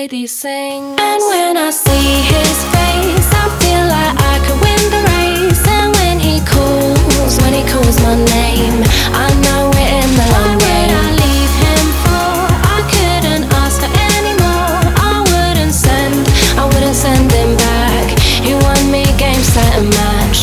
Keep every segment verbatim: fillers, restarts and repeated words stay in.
lady sings. And when I see his face, I feel like I could win the race. And when he calls, when he calls my name, I know we're in the long game. Why would I leave him for? I couldn't ask for any more. I wouldn't send, I wouldn't send him back. He won me game, set and match.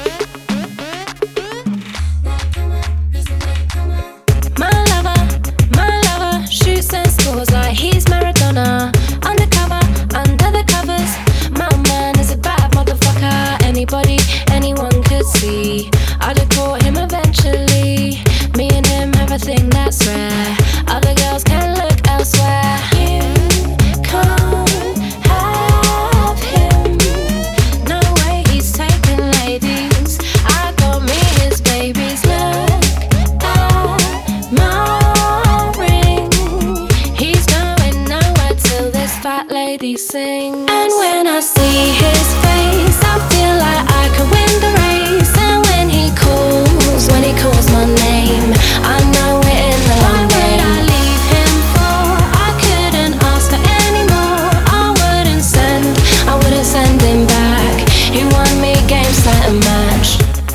My lover, my lover shoots and scores like he's Maradona. Undercover, under the covers. My man is a bad motherfucker. Anybody, anyone could see I'd have caught him eventually. Me and him have a thing that's rare. Other girls can look elsewhere. You can't have him. No way he's taking ladies. I got me his babies. Look at my ring. He's going nowhere till this fat lady sings. And when I see his face, I feel like I could win the race. And when he calls, when he calls my name, I know we're in the long game. Why would I leave him for? I couldn't ask for any more. I wouldn't send, I wouldn't send him back. He won me game, set and match.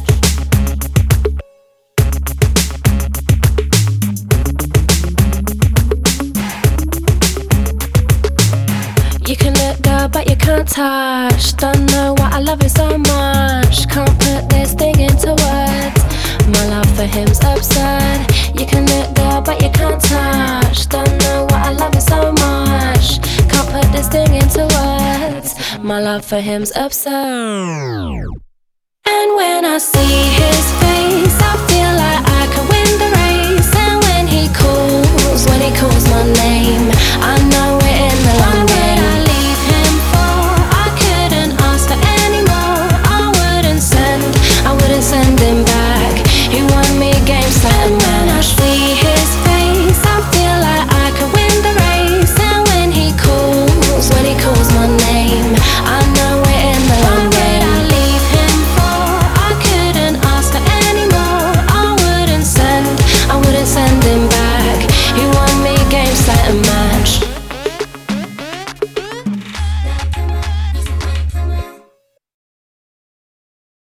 You can look good, but you can't touch. Don't know why I love you so much. Can't put this thing into words. My love for him's absurd. You can look good, but you can't touch. Don't know why I love you so much. Can't put this thing into words. My love for him's absurd. And when I see his face, I feel like I can